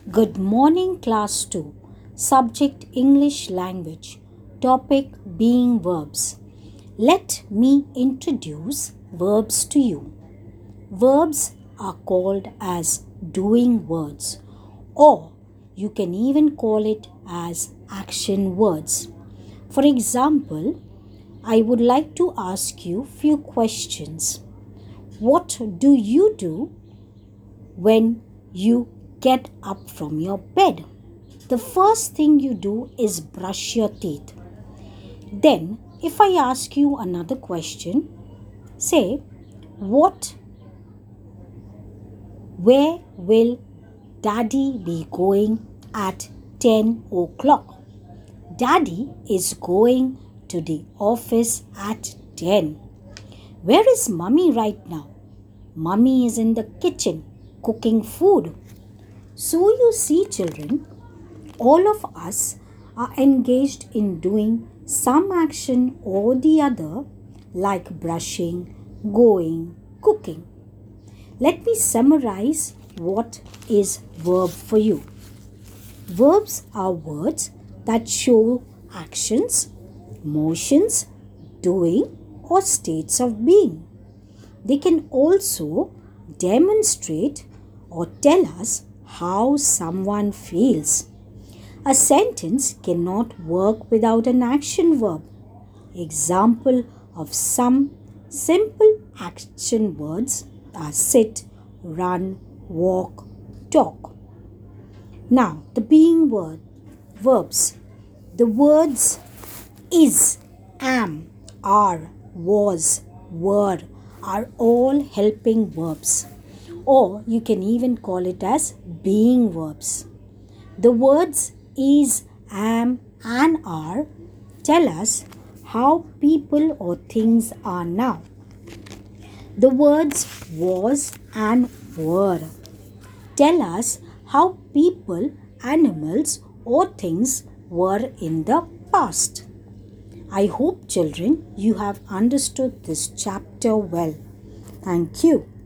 Good morning, class 2. Subject English language. Topic being verbs. Let me introduce verbs to you. Verbs are called as doing words, or you can even call it as action words. For example, I would like to ask you few questions. What do you do when you get up from your bed? The first thing you do is brush your teeth. Then, if I ask you another question, say, where will Daddy be going at 10 o'clock? Daddy is going to the office at 10. Where is Mummy right now? Mummy is in the kitchen cooking food. So you see, children, all of us are engaged in doing some action or the other, like brushing, going, cooking. Let me summarize what is verb for you. Verbs are words that show actions, motions, doing, or states of being. They can also demonstrate or tell us how someone feels. A sentence cannot work without an action verb. Example of some simple action words are sit, run, walk, talk. Now, the being verbs. The words is, am, are, was, were are all helping verbs, or you can even call it as being verbs. The words is, am, and are tell us how people or things are now. The words was and were tell us how people, animals, or things were in the past. I hope, children, you have understood this chapter well. Thank you.